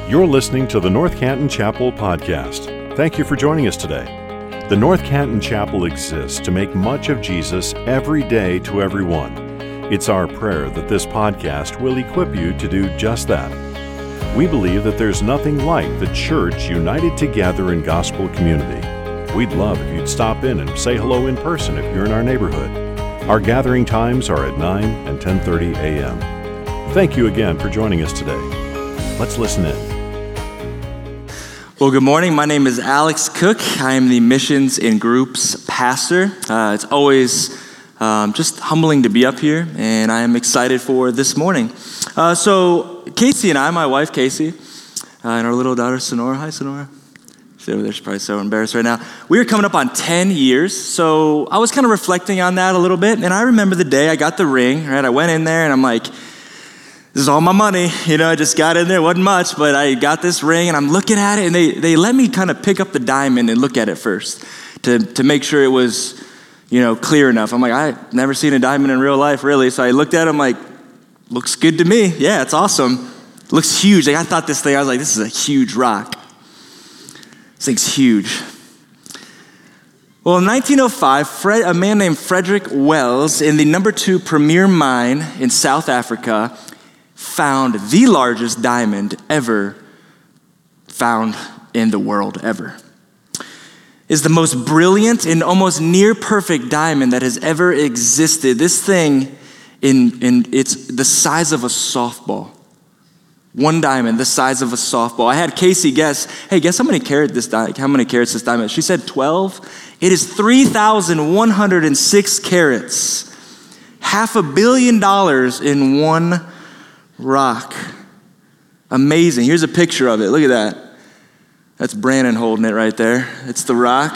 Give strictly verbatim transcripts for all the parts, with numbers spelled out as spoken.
You're listening to the North Canton Chapel podcast. Thank you for joining us today. The North Canton Chapel exists to make much of Jesus every day to everyone. It's our prayer that this podcast will equip you to do just that. We believe that there's nothing like the church united together in gospel community. We'd love if you'd stop in and say hello in person if you're in our neighborhood. Our gathering times are at nine and ten thirty a.m. Thank you again for joining us today. Let's listen in. Well, good morning. My name is Alex Cook. I am the Missions and Groups Pastor. Uh, it's always um, just humbling to be up here, and I am excited for this morning. Uh, so Casey and I, my wife Casey, uh, and our little daughter Sonora. Hi, Sonora. She's over there. She's probably so embarrassed right now. We are coming up on ten years, so I was kind of reflecting on that a little bit, and I remember the day I got the ring, right? I went in there, and I'm like, this is all my money, you know, I just got in there, it wasn't much, but I got this ring and I'm looking at it and they, they let me kind of pick up the diamond and look at it first to, to make sure it was, you know, clear enough. I'm like, I've never seen a diamond in real life, really. So I looked at it, I'm like, looks good to me. Yeah, it's awesome. It looks huge. Like I thought this thing, I was like, this is a huge rock. This thing's huge. Well, in nineteen oh five, Fred, a man named Frederick Wells in the number two premier mine in South Africa found the largest diamond ever found in the world ever. It's the most brilliant and almost near perfect diamond that has ever existed. This thing, in, in it's the size of a softball. One diamond, the size of a softball. I had Casey guess, hey, guess how many carats this di- how many carats this diamond is? She said twelve. It is three thousand one hundred six carats. Half a billion dollars in one rock. Amazing. Here's a picture of it. Look at that. That's Brandon holding it right there. It's the rock.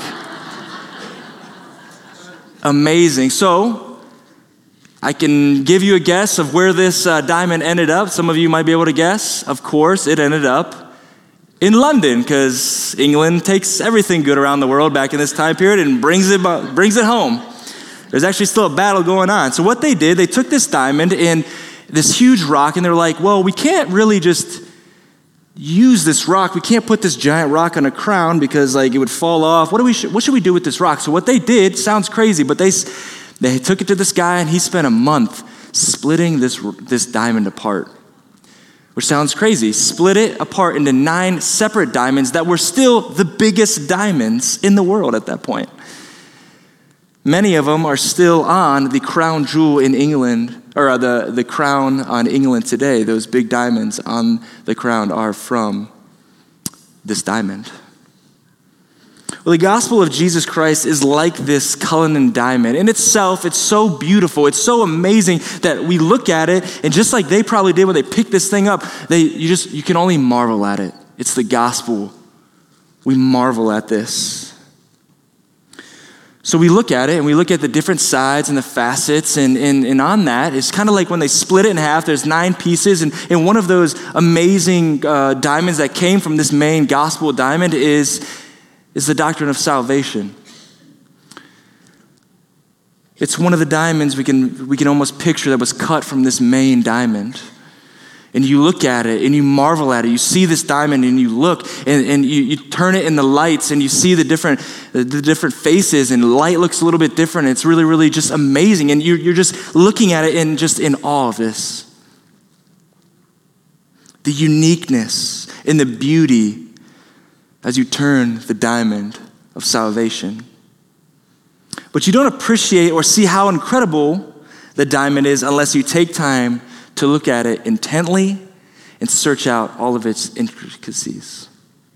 Amazing. So, I can give you a guess of where this uh, diamond ended up. Some of you might be able to guess. Of course, it ended up in London because England takes everything good around the world back in this time period and brings it, brings it home. There's actually still a battle going on. So what they did, they took this diamond and this huge rock, and they're like, well, we can't really just use this rock. We can't put this giant rock on a crown because like it would fall off. What do we? Sh- what should we do with this rock? So what they did sounds crazy, but they they took it to this guy, and he spent a month splitting this this diamond apart, which sounds crazy. Split it apart into nine separate diamonds that were still the biggest diamonds in the world at that point. Many of them are still on the crown jewel in England, or the, the crown on England today. Those big diamonds on the crown are from this diamond. Well, the gospel of Jesus Christ is like this Cullinan diamond. In itself, it's so beautiful. It's so amazing that we look at it, and just like they probably did when they picked this thing up, they you just you can only marvel at it. It's the gospel. We marvel at this. So we look at it and we look at the different sides and the facets, and, and, and on that, it's kind of like when they split it in half, there's nine pieces, and, and one of those amazing uh, diamonds that came from this main gospel diamond is, is the doctrine of salvation. It's one of the diamonds we can, we can almost picture that was cut from this main diamond. And you look at it and you marvel at it. You see this diamond and you look and, and you, you turn it in the lights and you see the different the different faces, and light looks a little bit different. It's really, really just amazing. And you're, you're just looking at it and just in awe of this. The uniqueness and the beauty as you turn the diamond of salvation. But you don't appreciate or see how incredible the diamond is unless you take time to look at it intently and search out all of its intricacies.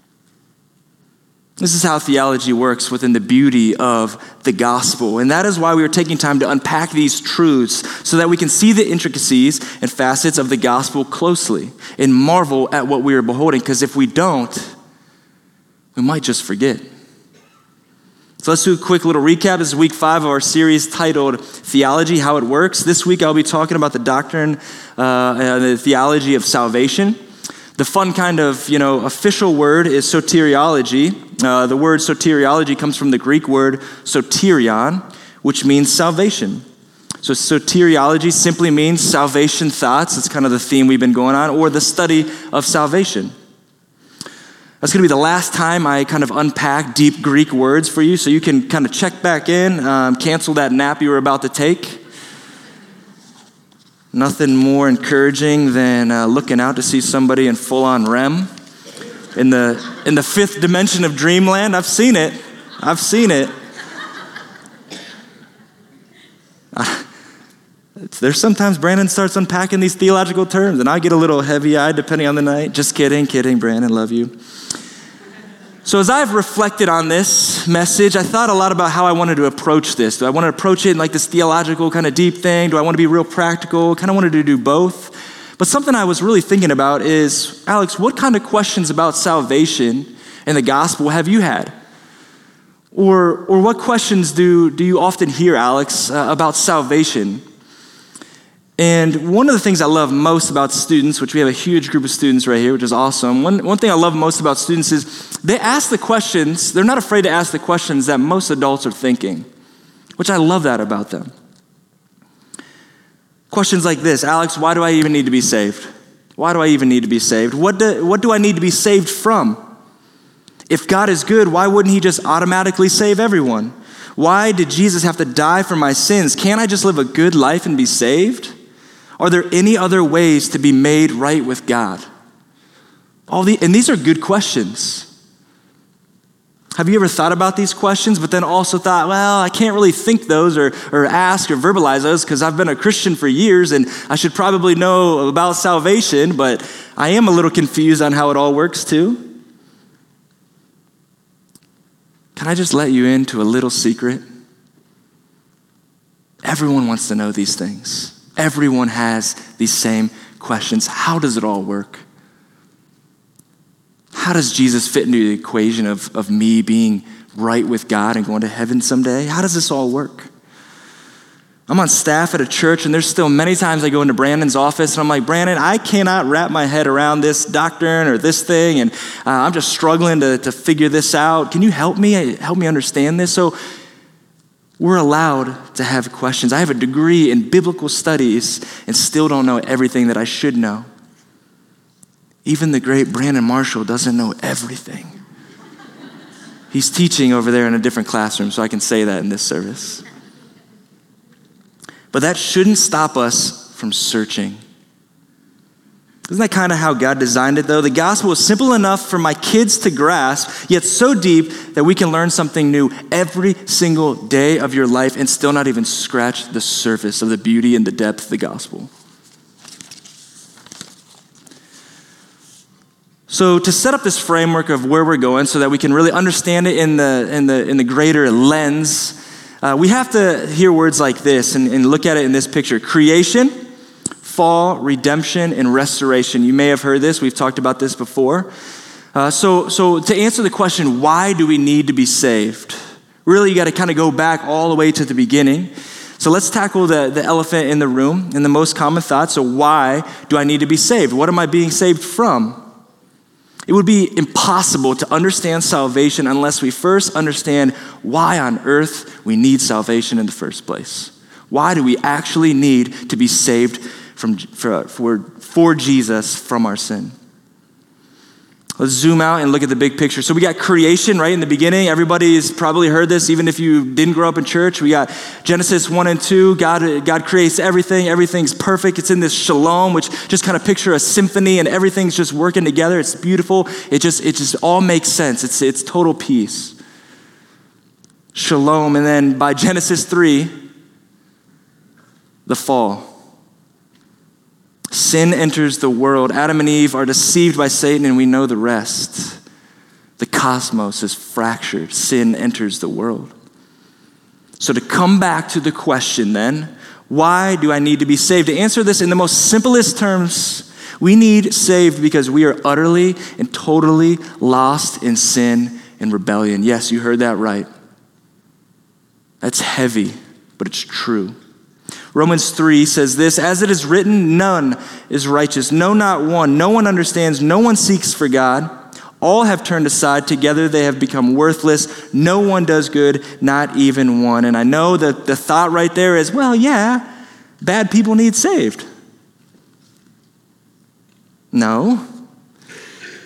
This is how theology works within the beauty of the gospel. And that is why we are taking time to unpack these truths so that we can see the intricacies and facets of the gospel closely and marvel at what we are beholding. Because if we don't, we might just forget. So let's do a quick little recap. This is week five of our series titled Theology, How It Works. This week I'll be talking about the doctrine, uh, the theology of salvation. The fun kind of, you know, official word is soteriology. Uh, the word soteriology comes from the Greek word soterion, which means salvation. So soteriology simply means salvation thoughts. It's kind of the theme we've been going on, or the study of salvation. That's going to be the last time I kind of unpack deep Greek words for you, so you can kind of check back in, um, cancel that nap you were about to take. Nothing more encouraging than uh, looking out to see somebody in full-on R E M in the in the fifth dimension of dreamland. I've seen it. I've seen it. Uh, there's sometimes Brandon starts unpacking these theological terms, and I get a little heavy-eyed depending on the night. Just kidding, kidding, Brandon, love you. So as I've reflected on this message, I thought a lot about how I wanted to approach this. Do I want to approach it in like this theological kind of deep thing? Do I want to be real practical? Kind of wanted to do both. But something I was really thinking about is, Alex, what kind of questions about salvation and the gospel have you had? Or or what questions do, do you often hear, Alex, uh, about salvation? And one of the things I love most about students, which we have a huge group of students right here, which is awesome. One, one thing I love most about students is they ask the questions, they're not afraid to ask the questions that most adults are thinking, which I love that about them. Questions like this: Alex, why do I even need to be saved? Why do I even need to be saved? What do, what do I need to be saved from? If God is good, why wouldn't he just automatically save everyone? Why did Jesus have to die for my sins? Can't I just live a good life and be saved? Are there any other ways to be made right with God? All the, and these are good questions. Have you ever thought about these questions, but then also thought, well, I can't really think those or, or ask or verbalize those because I've been a Christian for years and I should probably know about salvation, but I am a little confused on how it all works too. Can I just let you into a little secret? Everyone wants to know these things. Everyone has these same questions. How does it all work? How does Jesus fit into the equation of, of me being right with God and going to heaven someday? How does this all work? I'm on staff at a church, and there's still many times I go into Brandon's office, and I'm like, Brandon, I cannot wrap my head around this doctrine or this thing, and uh, I'm just struggling to, to figure this out. Can you help me? Help me understand this? So we're allowed to have questions. I have a degree in biblical studies and still don't know everything that I should know. Even the great Brandon Marshall doesn't know everything. He's teaching over there in a different classroom, so I can say that in this service. But that shouldn't stop us from searching. Isn't that kind of how God designed it, though? The gospel is simple enough for my kids to grasp, yet so deep that we can learn something new every single day of your life and still not even scratch the surface of the beauty and the depth of the gospel. So to set up this framework of where we're going so that we can really understand it in the, in the, in the greater lens, uh, we have to hear words like this and, and look at it in this picture. Creation, fall, redemption, and restoration. You may have heard this. We've talked about this before. Uh, so, so to answer the question, why do we need to be saved? Really, you got to kind of go back all the way to the beginning. So let's tackle the, the elephant in the room and the most common thought. So why do I need to be saved? What am I being saved from? It would be impossible to understand salvation unless we first understand why on earth we need salvation in the first place. Why do we actually need to be saved from for, for, for Jesus from our sin? Let's zoom out and look at the big picture. So we got creation right in the beginning. Everybody's probably heard this, even if you didn't grow up in church. We got Genesis one and two. God, God creates everything. Everything's perfect. It's in this shalom, which just kind of picture a symphony and everything's just working together. It's beautiful. It just, it just all makes sense. It's, it's total peace. Shalom. And then by Genesis three, the fall. Sin enters the world. Adam and Eve are deceived by Satan, and we know the rest. The cosmos is fractured. Sin enters the world. So to come back to the question then, why do I need to be saved? To answer this in the most simplest terms, we need saved because we are utterly and totally lost in sin and rebellion. Yes, you heard that right. That's heavy, but it's true. Romans three says this: as it is written, none is righteous, no, not one. No one understands, no one seeks for God. All have turned aside, together they have become worthless. No one does good, not even one. And I know that the thought right there is, well, yeah, bad people need saved. No.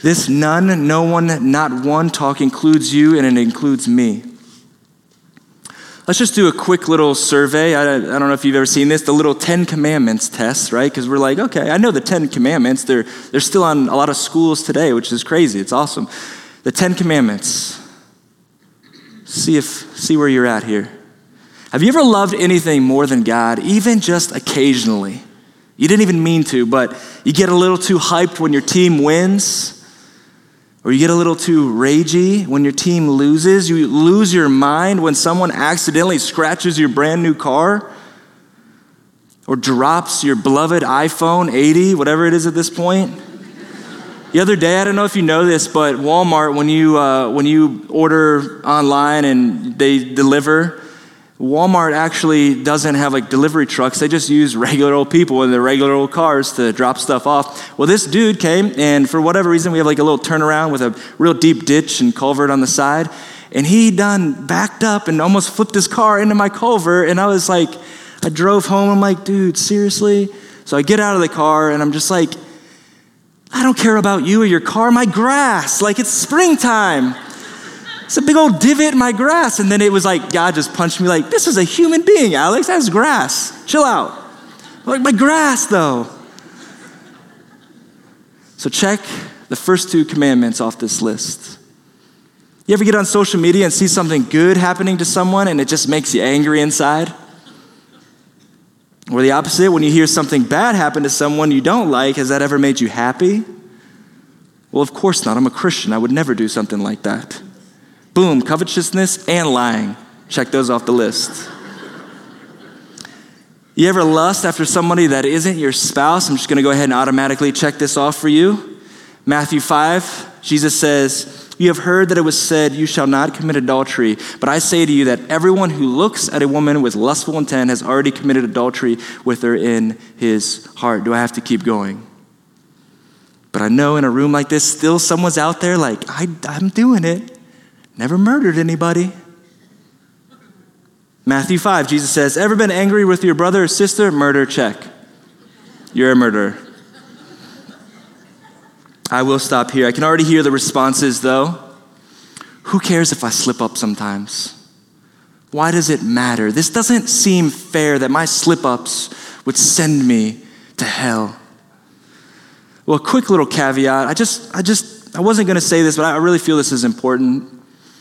This none, no one, not one talk includes you, and it includes me. Let's just do a quick little survey. I, I don't know if you've ever seen this, the little Ten Commandments test, right? Because we're like, okay, I know the Ten Commandments. They're, they're still on a lot of schools today, which is crazy. It's awesome. The Ten Commandments. See if see where you're at here. Have you ever loved anything more than God, even just occasionally? You didn't even mean to, but you get a little too hyped when your team wins, or you get a little too ragey when your team loses. You lose your mind when someone accidentally scratches your brand new car, or drops your beloved iPhone eighty, whatever it is at this point. The other day, I don't know if you know this, but Walmart, when you uh, when you order online and they deliver, Walmart actually doesn't have like delivery trucks. They just use regular old people in their regular old cars to drop stuff off. Well, this dude came, and for whatever reason, we have like a little turnaround with a real deep ditch and culvert on the side. And he done backed up and almost flipped his car into my culvert. And I was like, I drove home. I'm like, dude, seriously? So I get out of the car, and I'm just like, I don't care about you or your car, my grass. Like, it's springtime. It's a big old divot in my grass. And then it was like, God just punched me like, this is a human being, Alex. That's grass. Chill out. Like, my grass, though. So check the first two commandments off this list. You ever get on social media and see something good happening to someone and it just makes you angry inside? Or the opposite, when you hear something bad happen to someone you don't like, has that ever made you happy? Well, of course not. I'm a Christian. I would never do something like that. Boom, covetousness and lying. Check those off the list. You ever lust after somebody that isn't your spouse? I'm just going to go ahead and automatically check this off for you. Matthew five, Jesus says, you have heard that it was said, you shall not commit adultery. But I say to you that everyone who looks at a woman with lustful intent has already committed adultery with her in his heart. Do I have to keep going? But I know in a room like this, still someone's out there like, I, I'm doing it. Never murdered anybody. Matthew five, Jesus says, ever been angry with your brother or sister? Murder, check. You're a murderer. I will stop here. I can already hear the responses, though. Who cares if I slip up sometimes? Why does it matter? This doesn't seem fair that my slip-ups would send me to hell. Well, a quick little caveat. I just, I just, I wasn't going to say this, but I really feel this is important.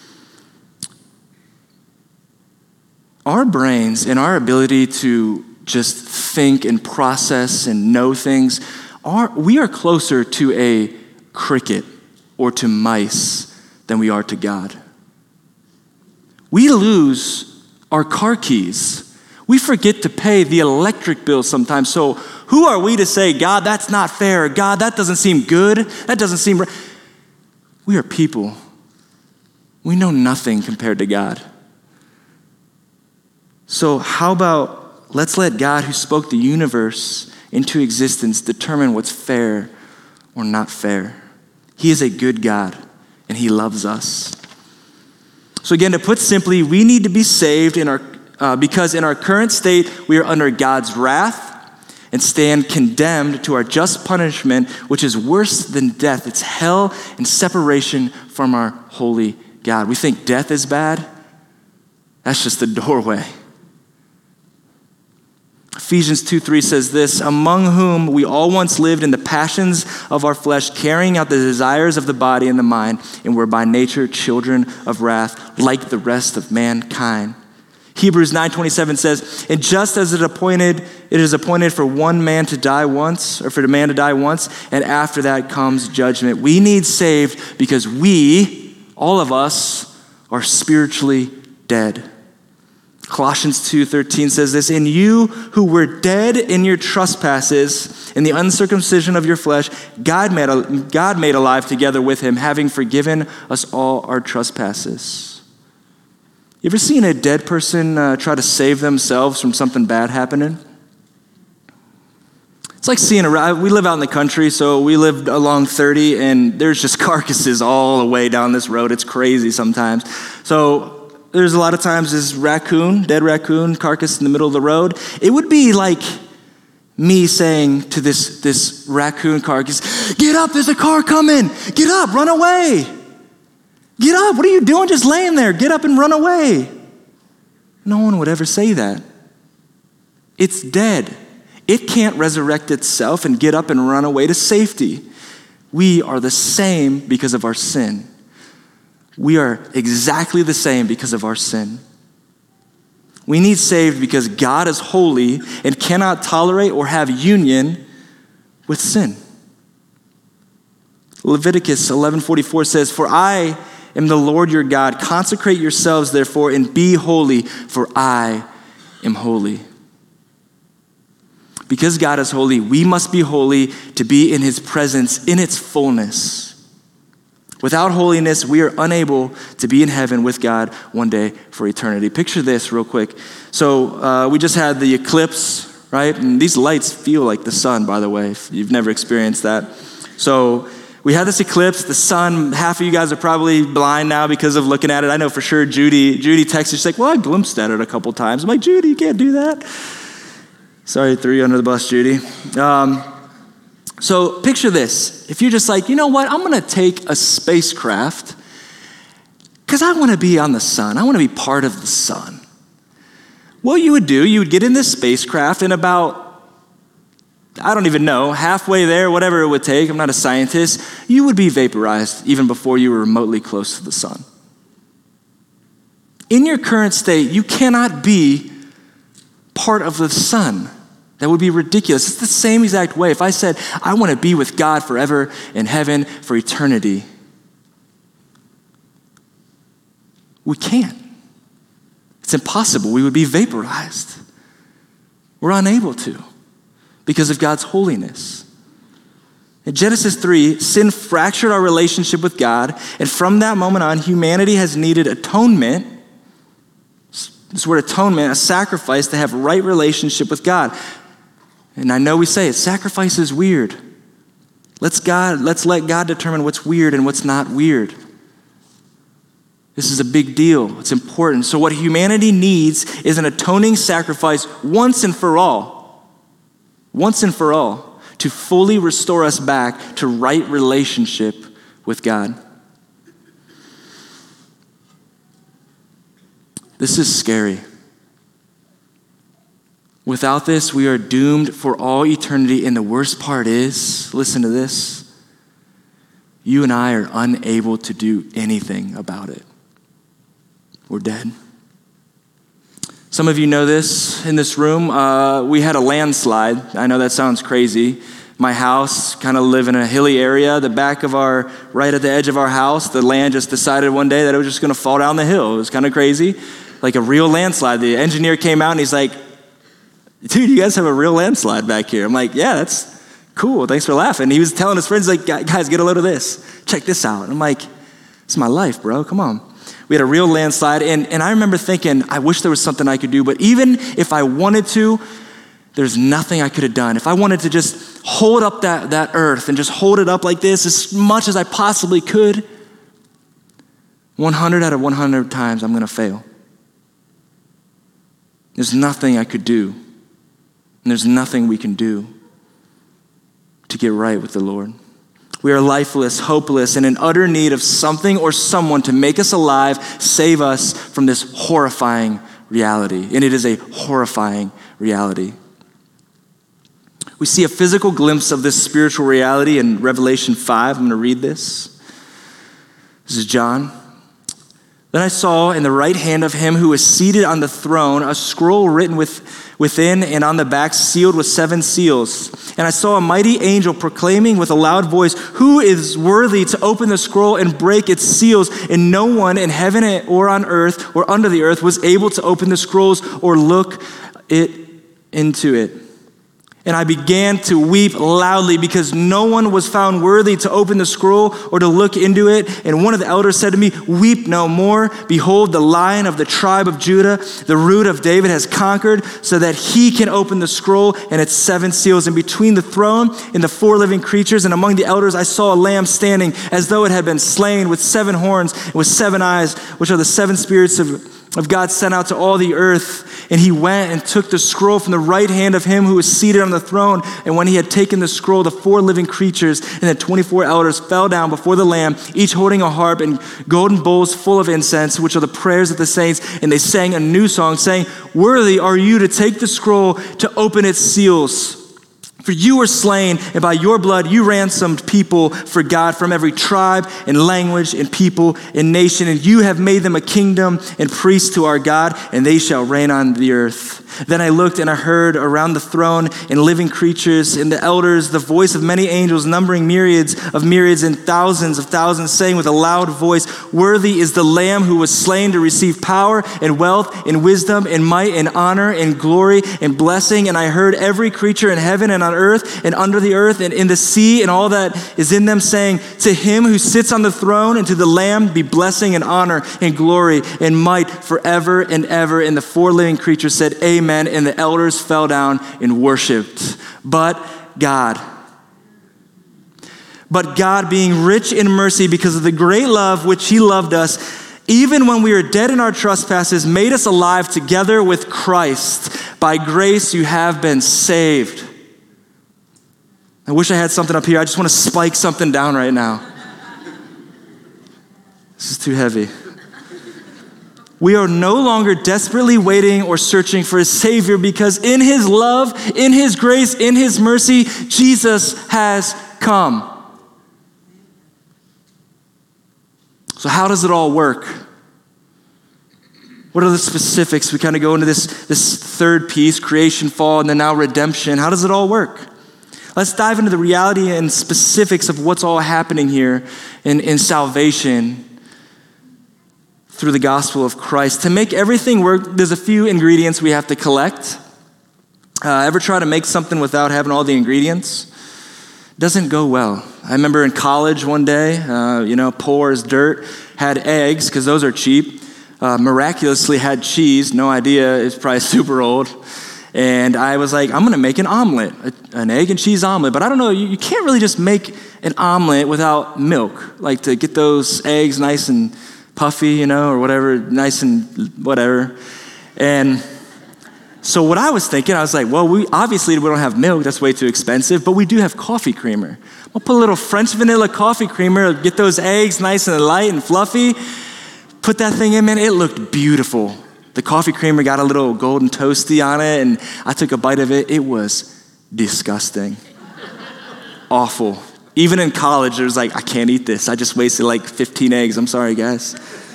Our brains and our ability to just think and process and know things, are we are closer to a cricket or to mice than we are to God. We lose our car keys. We forget to pay the electric bill sometimes. So who are we to say, God, that's not fair. God, that doesn't seem good. That doesn't seem right. We are people. We know nothing compared to God. So how about let's let God, who spoke the universe into existence, determine what's fair or not fair. He is a good God, and he loves us. So again, to put simply, we need to be saved in our uh, because in our current state, we are under God's wrath and stand condemned to our just punishment, which is worse than death. It's hell and separation from our holy God. We think death is bad. That's just the doorway. Ephesians two three says this, among whom we all once lived in the passions of our flesh, carrying out the desires of the body and the mind, and were by nature children of wrath, like the rest of mankind. Hebrews nine twenty-seven says, and just as it appointed, it is appointed for one man to die once, or for the man to die once, and after that comes judgment. We need saved because we, all of us, are spiritually dead. Colossians two thirteen says this, and you who were dead in your trespasses, in the uncircumcision of your flesh, God made, God made alive together with him, having forgiven us all our trespasses. You ever seen a dead person uh, try to save themselves from something bad happening? It's like seeing a, we live out in the country, so we live along thirty, and there's just carcasses all the way down this road. It's crazy sometimes. So there's a lot of times this raccoon, dead raccoon, carcass in the middle of the road. It would be like me saying to this, this raccoon car, get up, there's a car coming. Get up, run away. Get up, what are you doing just laying there? Get up and run away. No one would ever say that. It's dead. It can't resurrect itself and get up and run away to safety. We are the same because of our sin. We are exactly the same because of our sin. We need saved because God is holy and cannot tolerate or have union with sin. Leviticus eleven forty-four says, "For I am the Lord your God. Consecrate yourselves, therefore, and be holy, for I am holy." Because God is holy, we must be holy to be in his presence in its fullness. Without holiness, we are unable to be in heaven with God one day for eternity. Picture this real quick. So uh, we just had the eclipse, right? And these lights feel like the sun, by the way, if you've never experienced that. So we had this eclipse, the sun. Half of you guys are probably blind now because of looking at it. I know for sure Judy, Judy texted, she's like, well, I glimpsed at it a couple times. I'm like, Judy, you can't do that. Sorry, threw you under the bus, Judy. Um, So picture this. If you're just like, you know what, I'm going to take a spacecraft because I want to be on the sun. I want to be part of the sun. What you would do, you would get in this spacecraft and about, I don't even know, halfway there, whatever it would take, I'm not a scientist, you would be vaporized even before you were remotely close to the sun. In your current state, you cannot be part of the sun. That would be ridiculous. It's the same exact way. If I said, I want to be with God forever in heaven for eternity, we can't. It's impossible. We would be vaporized. We're unable to because of God's holiness. In Genesis three, sin fractured our relationship with God, and from that moment on, humanity has needed atonement. This word atonement, a sacrifice to have right relationship with God. And I know we say it, sacrifice is weird. Let's God, let's let God determine what's weird and what's not weird. This is a big deal. It's important. So what humanity needs is an atoning sacrifice once and for all. Once and for all. To fully restore us back to right relationship with God. This is scary. Without this, we are doomed for all eternity. And the worst part is, listen to this, you and I are unable to do anything about it. We're dead. Some of you know this in this room. Uh, we had a landslide. I know that sounds crazy. My house, kind of live in a hilly area. The back of our, right at the edge of our house, the land just decided one day that it was just going to fall down the hill. It was kind of crazy, like a real landslide. The engineer came out and he's like, dude, you guys have a real landslide back here. I'm like, yeah, that's cool. Thanks for laughing. He was telling his friends, like, guys, get a load of this. Check this out. I'm like, it's my life, bro. Come on. We had a real landslide. And, and I remember thinking, I wish there was something I could do. But even if I wanted to, there's nothing I could have done. If I wanted to just hold up that, that earth and just hold it up like this as much as I possibly could, one hundred out of one hundred times I'm going to fail. There's nothing I could do. And there's nothing we can do to get right with the Lord. We are lifeless, hopeless, and in utter need of something or someone to make us alive, save us from this horrifying reality. And it is a horrifying reality. We see a physical glimpse of this spiritual reality in Revelation five. I'm going to read this. This is John. Then I saw in the right hand of him who was seated on the throne a scroll written with, within and on the back, sealed with seven seals. And I saw a mighty angel proclaiming with a loud voice, "Who is worthy to open the scroll and break its seals?" And no one in heaven or on earth or under the earth was able to open the scrolls or look it into it. And I began to weep loudly because no one was found worthy to open the scroll or to look into it. And one of the elders said to me, "Weep no more. Behold, the Lion of the tribe of Judah, the Root of David, has conquered so that he can open the scroll and its seven seals." And between the throne and the four living creatures and among the elders, I saw a lamb standing as though it had been slain, with seven horns and with seven eyes, which are the seven spirits of of God sent out to all the earth. And he went and took the scroll from the right hand of him who was seated on the throne. And when he had taken the scroll, the four living creatures and the twenty-four elders fell down before the Lamb, each holding a harp and golden bowls full of incense, which are the prayers of the saints. And they sang a new song, saying, "Worthy are you to take the scroll, to open its seals. For you were slain, and by your blood you ransomed people for God from every tribe and language and people and nation. And you have made them a kingdom and priests to our God, and they shall reign on the earth." Then I looked and I heard around the throne and living creatures and the elders the voice of many angels, numbering myriads of myriads and thousands of thousands, saying with a loud voice, "Worthy is the Lamb who was slain to receive power and wealth and wisdom and might and honor and glory and blessing." And I heard every creature in heaven and on earth and under the earth and in the sea and all that is in them, saying, "To him who sits on the throne and to the Lamb be blessing and honor and glory and might forever and ever." And the four living creatures said, "Amen." And the elders fell down and worshiped. But God, but God, being rich in mercy because of the great love which he loved us, even when we were dead in our trespasses, made us alive together with Christ. By grace you have been saved. I wish I had something up here. I just want to spike something down right now. This is too heavy. We are no longer desperately waiting or searching for a Savior, because in his love, in his grace, in his mercy, Jesus has come. So how does it all work? What are the specifics? We kind of go into this, this third piece, creation, fall, and then now redemption. How does it all work? Let's dive into the reality and specifics of what's all happening here in, in salvation through the gospel of Christ. To make everything work, there's a few ingredients we have to collect. Uh, ever try to make something without having all the ingredients? Doesn't go well. I remember in college one day, uh, you know, poor as dirt, had eggs, because those are cheap. Uh, miraculously had cheese, no idea, it's probably super old. And I was like, I'm gonna make an omelet, a, an egg and cheese omelet. But I don't know, you, you can't really just make an omelet without milk, like to get those eggs nice and puffy, you know, or whatever, nice and whatever. And so what I was thinking, I was like, well, we obviously we don't have milk, that's way too expensive, but we do have coffee creamer. I'll put a little French vanilla coffee creamer, get those eggs nice and light and fluffy, put that thing in, man, it looked beautiful. The coffee creamer got a little golden toasty on it, and I took a bite of it. It was disgusting. Awful. Even in college, there was like, I can't eat this. I just wasted like fifteen eggs. I'm sorry, guys.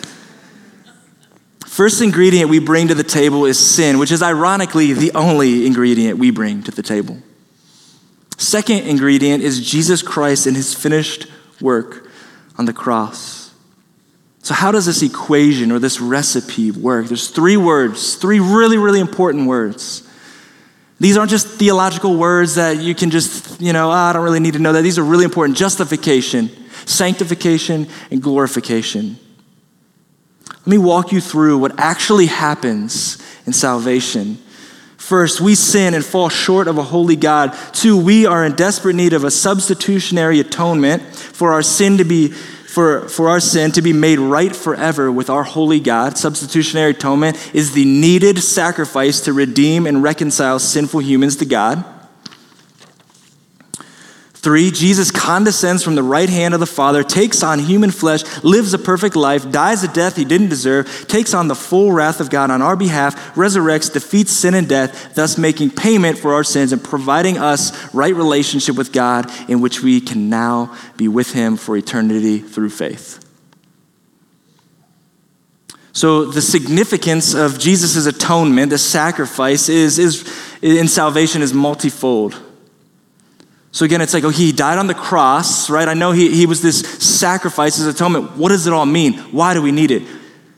First ingredient we bring to the table is sin, which is ironically the only ingredient we bring to the table. Second ingredient is Jesus Christ and his finished work on the cross. So how does this equation or this recipe work? There's three words, three really, really important words. These aren't just theological words that you can just, you know, oh, I don't really need to know that. These are really important. Justification, sanctification, and glorification. Let me walk you through what actually happens in salvation. First, we sin and fall short of a holy God. Two, we are in desperate need of a substitutionary atonement for our sin to be For, for our sin to be made right forever with our holy God. Substitutionary atonement is the needed sacrifice to redeem and reconcile sinful humans to God. Three, Jesus condescends from the right hand of the Father, takes on human flesh, lives a perfect life, dies a death he didn't deserve, takes on the full wrath of God on our behalf, resurrects, defeats sin and death, thus making payment for our sins and providing us right relationship with God in which we can now be with him for eternity through faith. So the significance of Jesus' atonement, the sacrifice, is, is in salvation is multifold. So again, it's like, oh, he died on the cross, right? I know he, he was this sacrifice, his atonement. What does it all mean? Why do we need it?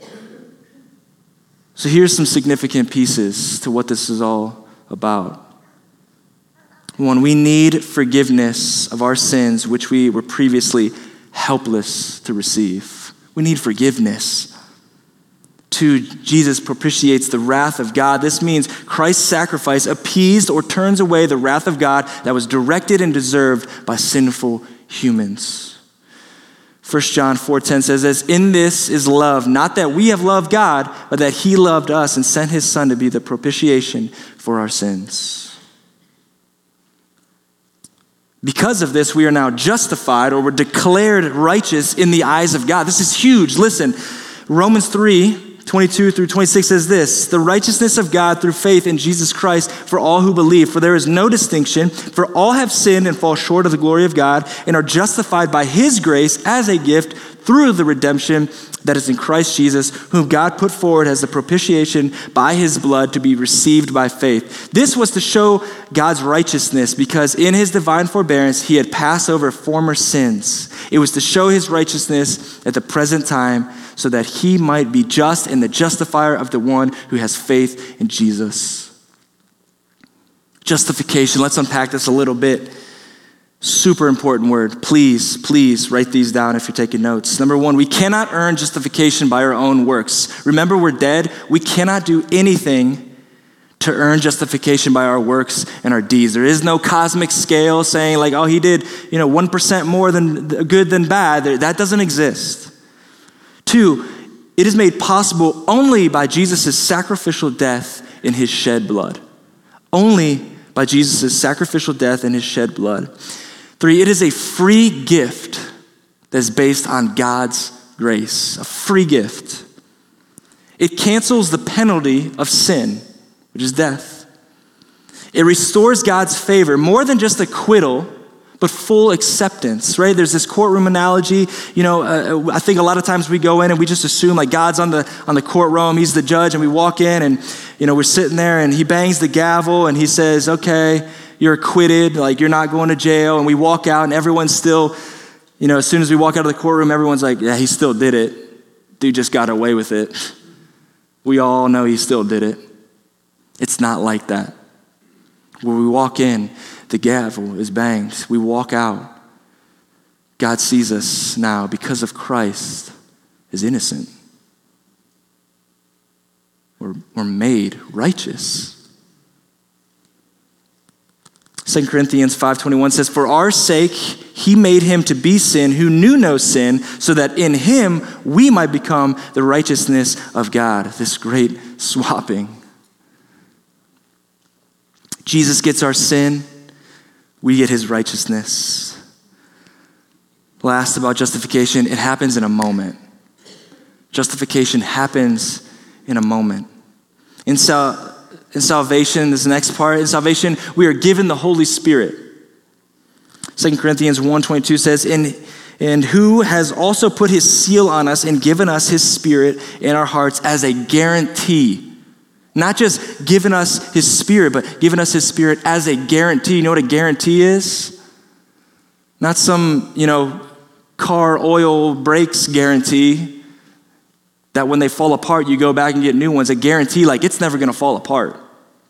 So here's some significant pieces to what this is all about. One, we need forgiveness of our sins, which we were previously helpless to receive. We need forgiveness. Two, Jesus propitiates the wrath of God. This means Christ's sacrifice appeased or turns away the wrath of God that was directed and deserved by sinful humans. First John four ten says this, in this is love, not that we have loved God, but that he loved us and sent his son to be the propitiation for our sins. Because of this, we are now justified, or we're declared righteous in the eyes of God. This is huge. Listen, Romans three, twenty-two through twenty-six says this, the righteousness of God through faith in Jesus Christ for all who believe, for there is no distinction, for all have sinned and fall short of the glory of God and are justified by his grace as a gift through the redemption that is in Christ Jesus, whom God put forward as the propitiation by his blood to be received by faith. This was to show God's righteousness because in his divine forbearance, he had passed over former sins. It was to show his righteousness at the present time so that he might be just and the justifier of the one who has faith in Jesus. Justification, let's unpack this a little bit. Super important word. Please, please write these down if you're taking notes. Number one, we cannot earn justification by our own works. Remember, we're dead. We cannot do anything to earn justification by our works and our deeds. There is no cosmic scale saying like, oh, he did, you know, one percent more than good than bad. That doesn't exist. Two, it is made possible only by Jesus' sacrificial death in his shed blood. Only by Jesus' sacrificial death and his shed blood. Three, it is a free gift that's based on God's grace, a free gift. It cancels the penalty of sin, which is death. It restores God's favor, more than just acquittal, but full acceptance, right? There's this courtroom analogy. You know, uh, I think a lot of times we go in and we just assume like God's on the on the courtroom, he's the judge, and we walk in and, you know, we're sitting there and he bangs the gavel and he says, okay, you're acquitted, like you're not going to jail. And we walk out and everyone's still, you know, as soon as we walk out of the courtroom, everyone's like, yeah, he still did it. Dude just got away with it. We all know he still did it. It's not like that. When we walk in, the gavel is banged. We walk out. God sees us now because of Christ as innocent. We're, we're made righteous. Second Corinthians five twenty-one says, for our sake, he made him to be sin who knew no sin, so that in him we might become the righteousness of God. This great swapping. Jesus gets our sin, we get his righteousness. Last about justification, it happens in a moment. Justification happens in a moment. In, sal- in salvation, this next part, in salvation, we are given the Holy Spirit. Second Corinthians one twenty-two says, in, and who has also put his seal on us and given us his Spirit in our hearts as a guarantee. Not just given us his Spirit, but given us his Spirit as a guarantee. You know what a guarantee is? Not some, you know, car oil brakes guarantee that when they fall apart, you go back and get new ones. A guarantee like it's never going to fall apart.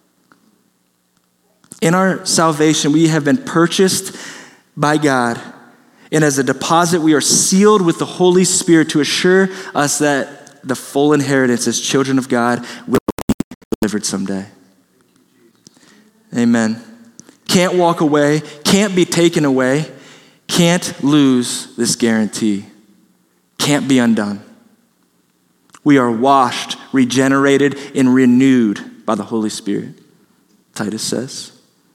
In our salvation, we have been purchased by God. And as a deposit, we are sealed with the Holy Spirit to assure us that the full inheritance as children of God will delivered someday. Amen. Can't walk away, can't be taken away, can't lose this guarantee. Can't be undone. We are washed, regenerated, and renewed by the Holy Spirit, Titus says.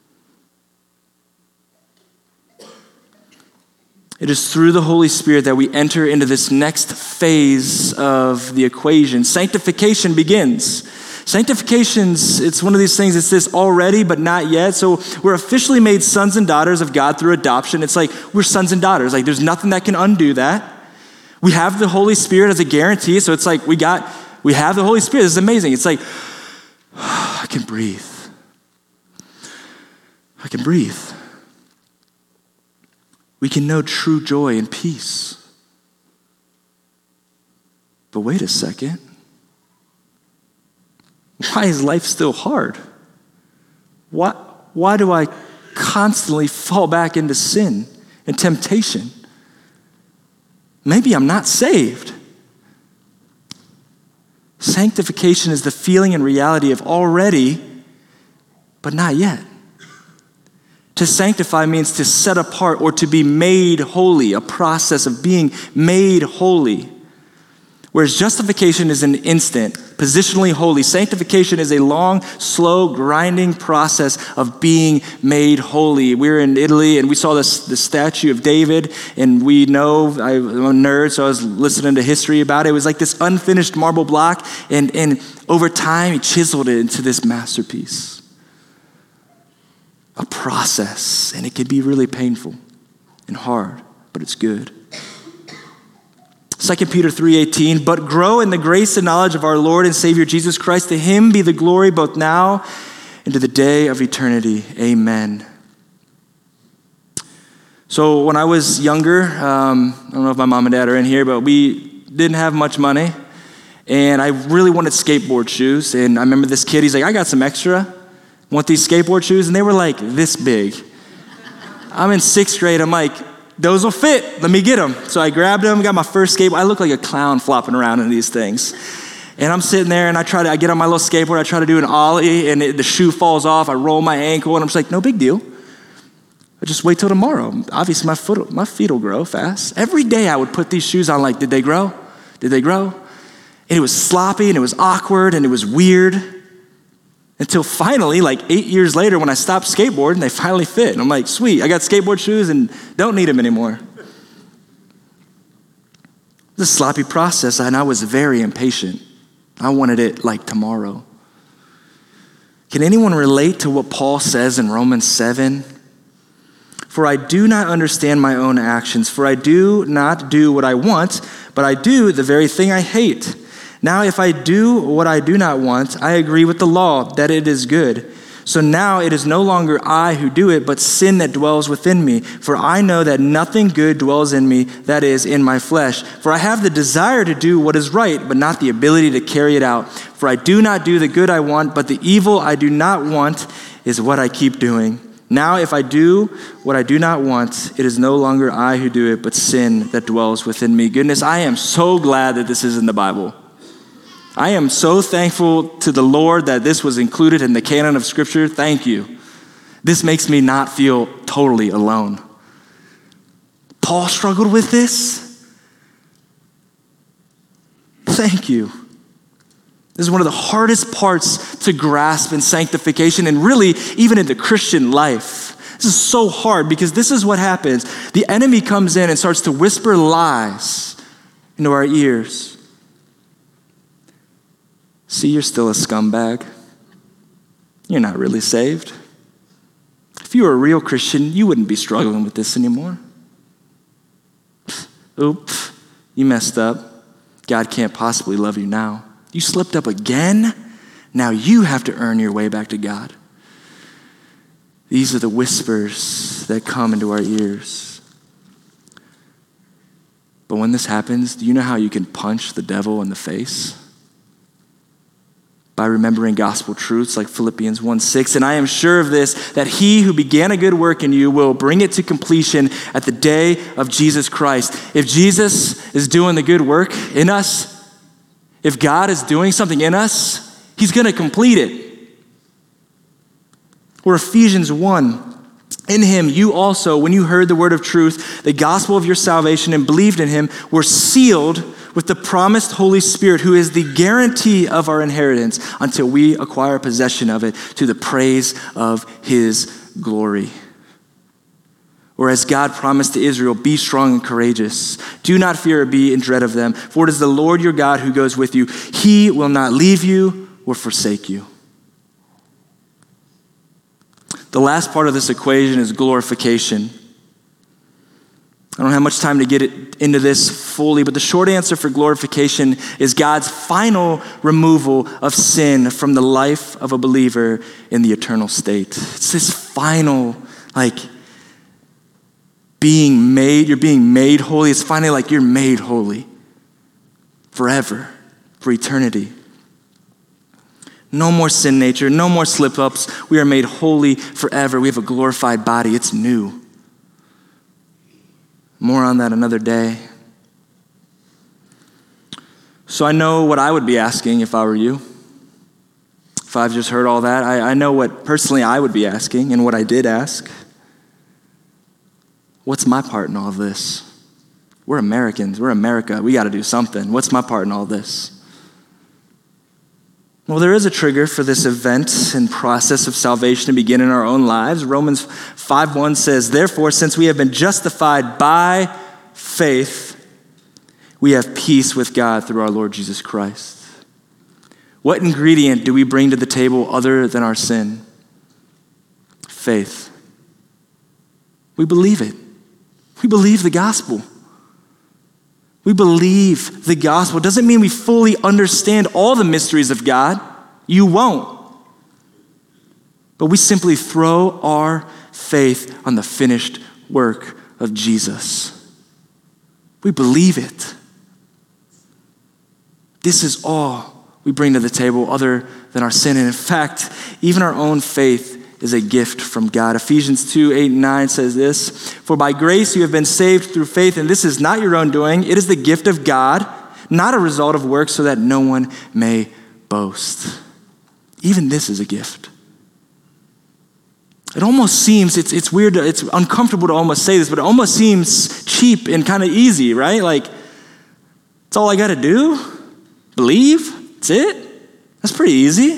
It is through the Holy Spirit that we enter into this next phase of the equation. Sanctification begins. Sanctification's, it's one of these things, it's this already but not yet. So we're officially made sons and daughters of God through adoption. It's like we're sons and daughters. Like there's nothing that can undo that. We have the Holy Spirit as a guarantee. So it's like we got, we have the Holy Spirit. This is amazing. It's like, I can breathe. I can breathe. We can know true joy and peace. But wait a second. Why is life still hard? Why, why do I constantly fall back into sin and temptation? Maybe I'm not saved. Sanctification is the feeling and reality of already, but not yet. To sanctify means to set apart or to be made holy, a process of being made holy. Whereas justification is an instant, positionally holy. Sanctification is a long, slow, grinding process of being made holy. We were in Italy and we saw this, this statue of David, and we know, I'm a nerd, so I was listening to history about it. It was like this unfinished marble block, and, and over time he chiseled it into this masterpiece. A process, and it can be really painful and hard, but it's good. Second Peter three eighteen, but grow in the grace and knowledge of our Lord and Savior Jesus Christ. To him be the glory both now and to the day of eternity. Amen. So when I was younger, um, I don't know if my mom and dad are in here, but we didn't have much money. And I really wanted skateboard shoes. And I remember this kid, he's like, I got some extra. Want these skateboard shoes? And they were like this big. I'm in sixth grade. I'm like, those will fit. Let me get them. So I grabbed them, got my first skateboard. I look like a clown flopping around in these things. And I'm sitting there and I try to, I get on my little skateboard, I try to do an ollie and it, the shoe falls off. I roll my ankle and I'm just like, no big deal. I just wait till tomorrow. Obviously my foot, my feet will grow fast. Every day I would put these shoes on like, did they grow? Did they grow? And it was sloppy and it was awkward and it was weird. Until finally, like eight years later, when I stopped skateboarding, they finally fit. And I'm like, sweet, I got skateboard shoes and don't need them anymore. It was a sloppy process, and I was very impatient. I wanted it like tomorrow. Can anyone relate to what Paul says in Romans seven? For I do not understand my own actions, for I do not do what I want, but I do the very thing I hate. Now, if I do what I do not want, I agree with the law that it is good. So now it is no longer I who do it, but sin that dwells within me. For I know that nothing good dwells in me, that is, in my flesh. For I have the desire to do what is right, but not the ability to carry it out. For I do not do the good I want, but the evil I do not want is what I keep doing. Now, if I do what I do not want, it is no longer I who do it, but sin that dwells within me. Goodness, I am so glad that this is in the Bible. I am so thankful to the Lord that this was included in the canon of Scripture. Thank you. This makes me not feel totally alone. Paul struggled with this. Thank you. This is one of the hardest parts to grasp in sanctification and really even in the Christian life. This is so hard because this is what happens. The enemy comes in and starts to whisper lies into our ears. See, you're still a scumbag. You're not really saved. If you were a real Christian, you wouldn't be struggling with this anymore. Oops, you messed up. God can't possibly love you now. You slipped up again? Now you have to earn your way back to God. These are the whispers that come into our ears. But when this happens, do you know how you can punch the devil in the face? By remembering gospel truths like Philippians one six. And I am sure of this, that he who began a good work in you will bring it to completion at the day of Jesus Christ. If Jesus is doing the good work in us, if God is doing something in us, he's going to complete it. Or Ephesians one. In him, you also, when you heard the word of truth, the gospel of your salvation, and believed in him, were sealed with the promised Holy Spirit, who is the guarantee of our inheritance until we acquire possession of it to the praise of his glory. Or as God promised to Israel, be strong and courageous. Do not fear or be in dread of them, for it is the Lord your God who goes with you. He will not leave you or forsake you. The last part of this equation is glorification. I don't have much time to get it into this fully, but the short answer for glorification is God's final removal of sin from the life of a believer in the eternal state. It's this final, like, being made, you're being made holy. It's finally like you're made holy forever, for eternity. No more sin nature, no more slip-ups. We are made holy forever. We have a glorified body. It's new. More on that another day. So I know what I would be asking if I were you. If I've just heard all that, I, I know what personally I would be asking and what I did ask. what's my part in all of this? We're Americans. We're America. We got to do something. What's my part in all this? Well, there is a trigger for this event and process of salvation to begin in our own lives. Romans five one says, therefore, since we have been justified by faith, we have peace with God through our Lord Jesus Christ. What ingredient do we bring to the table other than our sin? Faith. We believe it. We believe the gospel. We believe the gospel. It doesn't mean we fully understand all the mysteries of God. You won't. But we simply throw our faith on the finished work of Jesus. We believe it. This is all we bring to the table other than our sin. And in fact, even our own faith is a gift from God. Ephesians two, eight, and nine says this, for by grace you have been saved through faith, and this is not your own doing. It is the gift of God, not a result of works, so that no one may boast. Even this is a gift. It almost seems, it's it's weird, to, it's uncomfortable to almost say this, but it almost seems cheap and kind of easy, right? Like, it's all I got to do? Believe? That's it? That's pretty easy.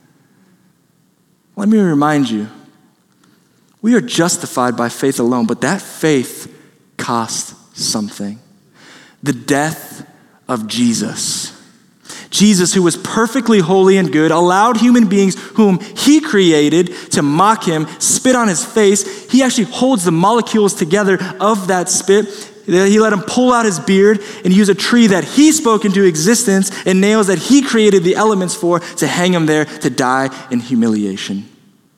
Let me remind you, we are justified by faith alone, but that faith costs something. The death of Jesus. Jesus, who was perfectly holy and good, allowed human beings whom he created to mock him, spit on his face. He actually holds the molecules together of that spit. He let him pull out his beard and use a tree that he spoke into existence and nails that he created the elements for to hang him there to die in humiliation.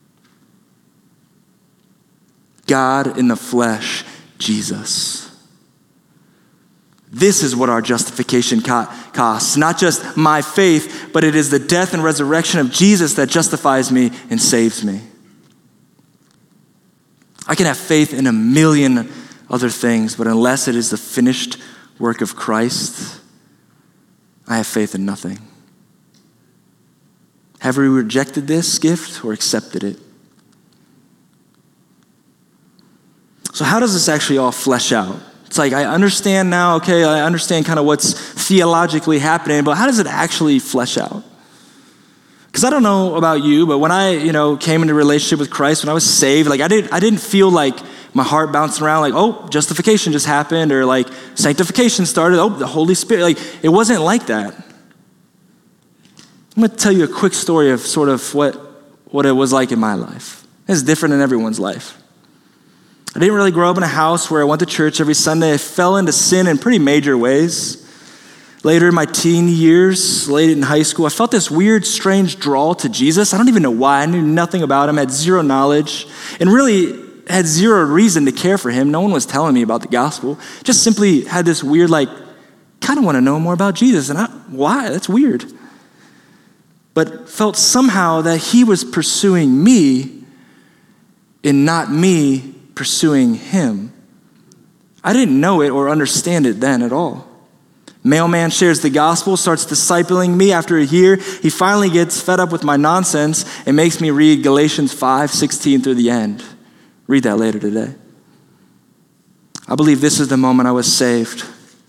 God in the flesh, Jesus. This is what our justification costs. Not just my faith, but it is the death and resurrection of Jesus that justifies me and saves me. I can have faith in a million other things, but unless it is the finished work of Christ, I have faith in nothing. Have we rejected this gift or accepted it? So how does this actually all flesh out? It's like, I understand now, okay, I understand kind of what's theologically happening, but how does it actually flesh out? Because I don't know about you, but when I, you know, came into a relationship with Christ, when I was saved, like I didn't, I didn't feel like my heart bouncing around like, oh, justification just happened, or like sanctification started, oh, the Holy Spirit. Like, it wasn't like that. I'm going to tell you a quick story of sort of what, what it was like in my life. It's different in everyone's life. I didn't really grow up in a house where I went to church every Sunday. I fell into sin in pretty major ways. Later in my teen years, late in high school, I felt this weird, strange draw to Jesus. I don't even know why. I knew nothing about him, had zero knowledge, and really had zero reason to care for him. No one was telling me about the gospel. Just simply had this weird, like, kind of want to know more about Jesus. And I, why? That's weird. But felt somehow that he was pursuing me and not me pursuing him. I didn't know it or understand it then at all. Mailman shares the gospel, starts discipling me. After a year, he finally gets fed up with my nonsense and makes me read Galatians five sixteen through the end. Read that later today. I believe this is the moment I was saved.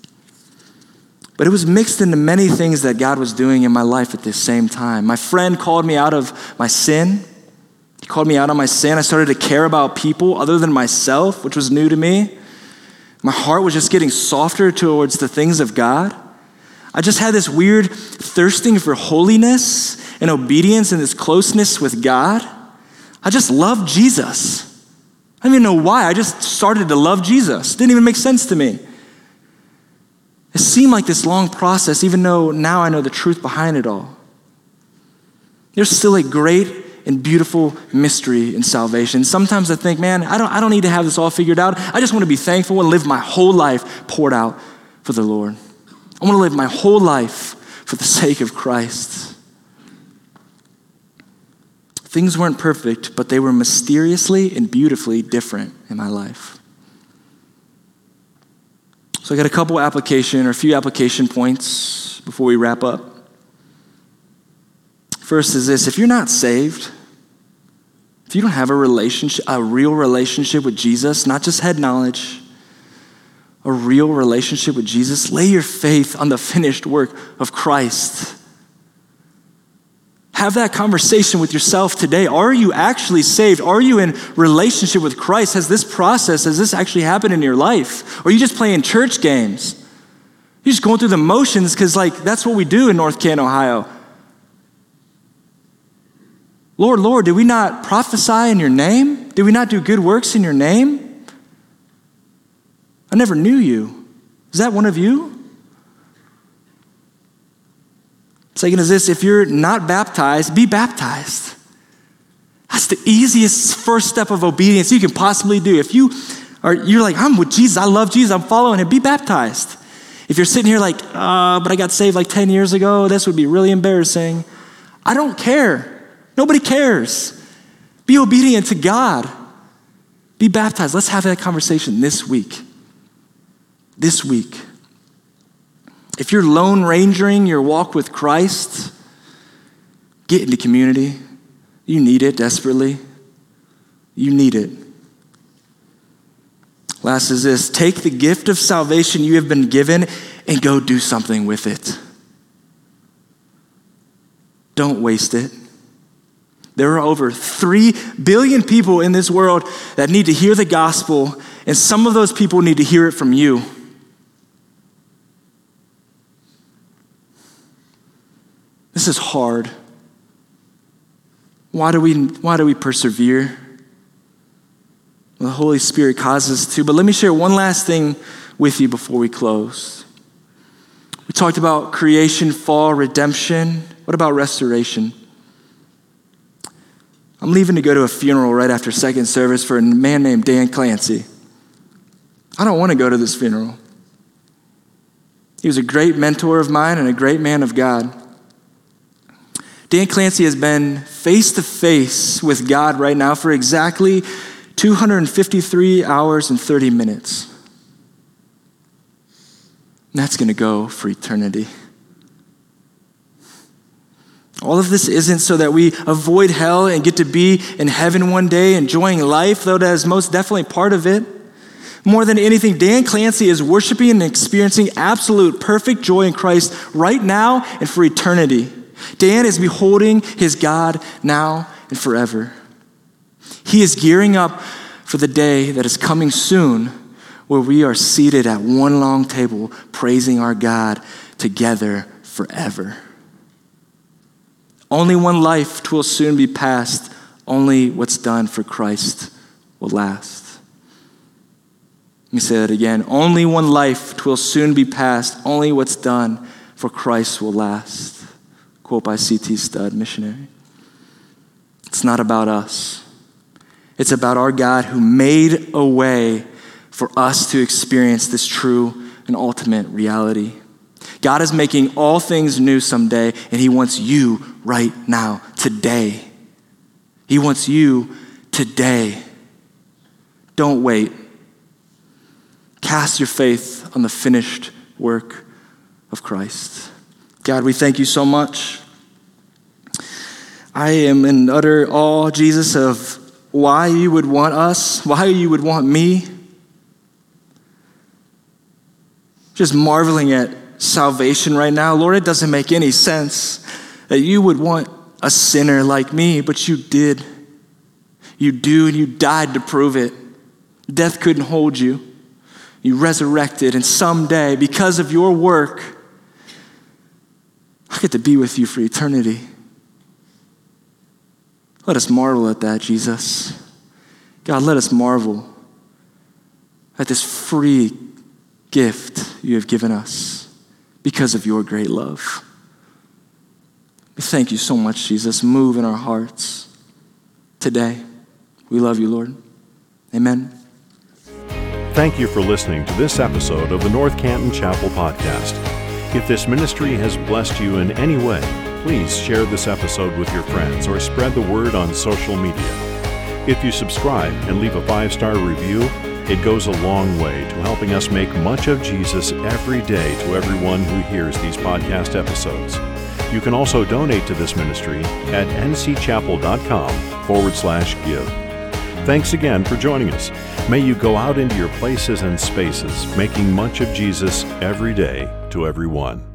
But it was mixed into many things that God was doing in my life at the same time. My friend called me out of my sin. He called me out on my sin. I started to care about people other than myself, which was new to me. My heart was just getting softer towards the things of God. I just had this weird thirsting for holiness and obedience and this closeness with God. I just loved Jesus. I don't even know why. I just started to love Jesus. It didn't even make sense to me. It seemed like this long process, even though now I know the truth behind it all. There's still a great and beautiful mystery in salvation. Sometimes I think, man, I don't, I don't need to have this all figured out. I just want to be thankful and live my whole life poured out for the Lord. I want to live my whole life for the sake of Christ. Things weren't perfect, but they were mysteriously and beautifully different in my life. So I got a couple application or a few application points before we wrap up. First is this: if you're not saved, if you don't have a relationship, a real relationship with Jesus, not just head knowledge, a real relationship with Jesus, lay your faith on the finished work of Christ. Have that conversation with yourself today. Are you actually saved? Are you in relationship with Christ? Has this process, has this actually happened in your life? Or are you just playing church games? You're just going through the motions because like that's what we do in North Canton, Ohio. Lord, Lord, did we not prophesy in your name? Did we not do good works in your name? I never knew you. Is that one of you? Second is this, if you're not baptized, be baptized. That's the easiest first step of obedience you can possibly do. If you are, you're like, I'm with Jesus, I love Jesus, I'm following him, be baptized. If you're sitting here like, uh, but I got saved like ten years ago, this would be really embarrassing. I don't care. Nobody cares. Be obedient to God. Be baptized. Let's have that conversation this week. This week. If you're lone rangering your walk with Christ, get into community. You need it desperately. You need it. Last is this, take the gift of salvation you have been given and go do something with it. Don't waste it. There are over three billion people in this world that need to hear the gospel, and some of those people need to hear it from you. This is hard. Why do we, why do we persevere? Well, the Holy Spirit causes us to. But let me share one last thing with you before we close. We talked about creation, fall, redemption. What about restoration? I'm leaving to go to a funeral right after second service for a man named Dan Clancy. I don't want to go to this funeral. He was a great mentor of mine and a great man of God. Dan Clancy has been face to face with God right now for exactly two hundred fifty-three hours and thirty minutes. And that's going to go for eternity. All of this isn't so that we avoid hell and get to be in heaven one day enjoying life, though that is most definitely part of it. More than anything, Dan Clancy is worshiping and experiencing absolute perfect joy in Christ right now and for eternity. Dan is beholding his God now and forever. He is gearing up for the day that is coming soon where we are seated at one long table praising our God together forever. Only one life 'twill soon be past. Only what's done for Christ will last. Let me say that again. Only one life 'twill soon be past. Only what's done for Christ will last. Quote by C T Studd, missionary. It's not about us. It's about our God who made a way for us to experience this true and ultimate reality. God is making all things new someday, and he wants you right now, today. He wants you today. Don't wait. Cast your faith on the finished work of Christ. God, we thank you so much. I am in utter awe, Jesus, of why you would want us, why you would want me. Just marveling at salvation right now. Lord, it doesn't make any sense that you would want a sinner like me, but you did. You do, and you died to prove it. Death couldn't hold you. You resurrected, and someday, because of your work, I get to be with you for eternity. Let us marvel at that, Jesus. God, let us marvel at this free gift you have given us because of your great love. We thank you so much, Jesus. Move in our hearts today. We love you, Lord. Amen. Thank you for listening to this episode of the North Canton Chapel Podcast. If this ministry has blessed you in any way, please share this episode with your friends or spread the word on social media. If you subscribe and leave a five-star review, it goes a long way to helping us make much of Jesus every day to everyone who hears these podcast episodes. You can also donate to this ministry at ncchapel.com forward slash give. Thanks again for joining us. May you go out into your places and spaces, making much of Jesus every day to everyone.